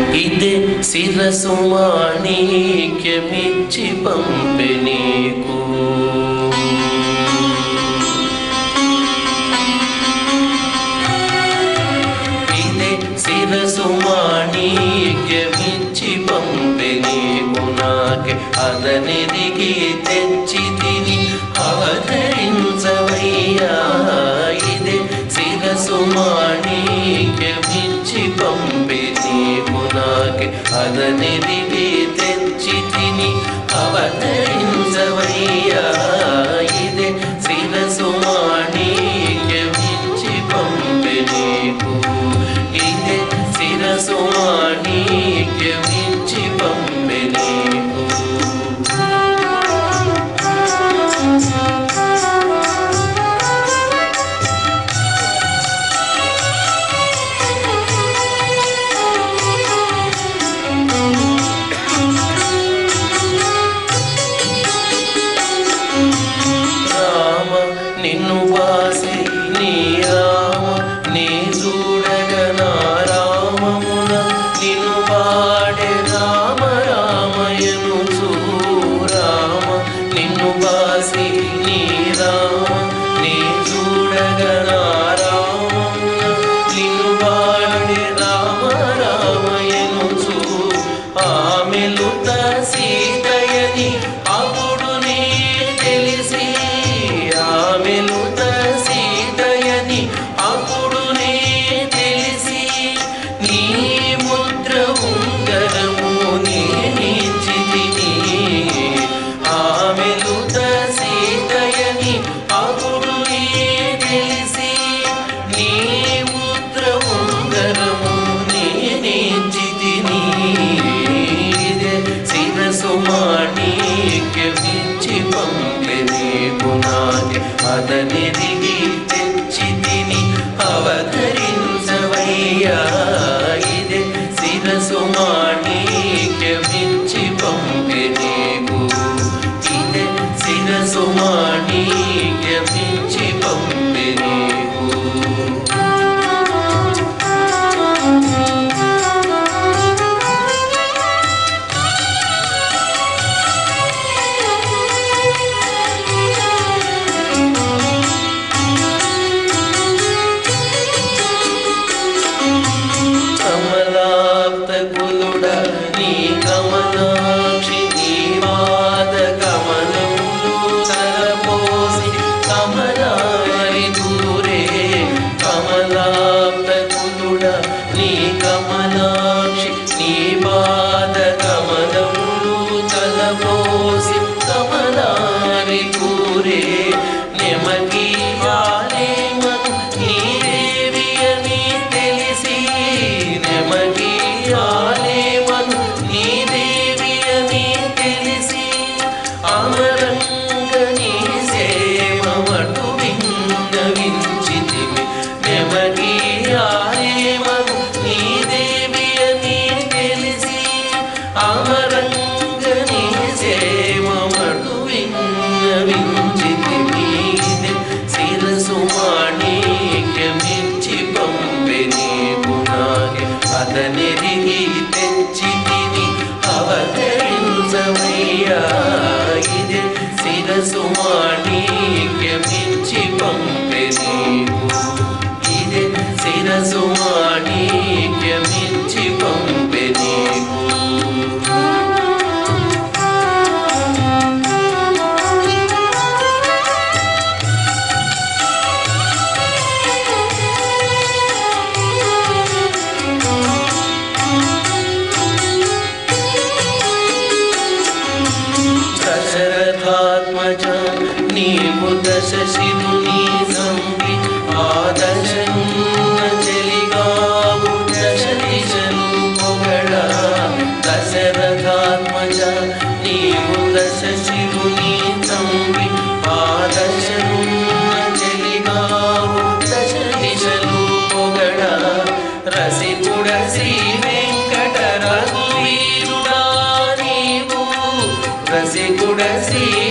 ఇదే శిరసు మాణిక్యమిచ్చి పంపె నీకు. ఇదే శిరసు మాణిక్యమిచ్చి పంపె నీకు. నాకే అదనెదిగి తెచ్చి తిని అవతరించవయ్యా. ఇదే శిరసు మాణిక్యమిచ్చి పంపె నీకు. నాకే అదనెదిగి తెచ్చి తిని అవతరించవయ్యా. ఇదే శిరసు మాణిక్యమిచ్చి పంపె నీకు. ఇదే శిరసు మాణిక్యమిచ్చి పంపె నీకు. నిన్ను వాసి నీ రామ నీ చూడగ నా రామమున నిన్ను వాడే రామ రామయను చూరామ. నిన్ను వాసి నీ రామ నీ చూడగ నా రామమున నిన్ను వాడే రామ రామయను చూ. ఆమెలుత సీతయని అప్పుడు నీ తెలిసి. ఆమెలుత సీతయని అప్పుడు నే తెలిసి. నీ ముద్ర ఉంగరము నేనిచ్చితిని. ఆమెలుత సీతయని అప్పుడు నే తెలిసి. నీ ముద్ర ఉంగరము నేనిచ్చితిని. ఇదే శిరసు మాణిక్యమిచ్చి పంపె నీకు. నాకే అదనెదిగి తెచ్చి తిని అవతరించవయ్యా. ఇదే శిరసు మాణిక్యమిచ్చి పంపె నీకు. ఇదే శిరసు మాణిక్యమిచ్చి పంపె నీకు. కమలాప్తకులుడా నీ కమలాక్షి నీ పాద కమలములు తలపోసి కమలారి దూరే. కమలాప్తకులుడా నీ కమలాక్షి నీ పాద కమలములు తలపోసి కమలారి దూరే. నెమకి ఆలేమను నీ దేవి అని తెలిసి. నెమకి ఆలేమను నీ దేవి అని తెలిసి. అమరంగ నీ సేవమటు విన్నవించితిమి. నెమకి ఆలేమను నీ దేవి అని తెలిసి. అమరంగ నీ సేవమటు విన్నవించితిమి. శిరసు మాణిక్యమిచ్చి పంపె నీకు. నాకే అదనెదిగి తెచ్చి తిని అవతరించవయ్యా. ఇదే శిరసు మాణిక్యమిచ్చి పంపె నీకు. ఇదే శిరసు మాణిక్యమిచ్చి పంపె నీకు. దశరథాత్మజ నీవు దశశిరుని సంగి. ఆ దశనున్న చెలిగావు దశ దిశలు పొగడ. దశరథాత్మజ నీవు దశశిరుని సంగి. ఆ దశనున్న చెలిగావు దశ దిశలు పొగడ. రసికుడ శ్రీ వెంకట రఘువీరుడా నీవు. రసికుడ శ్రీ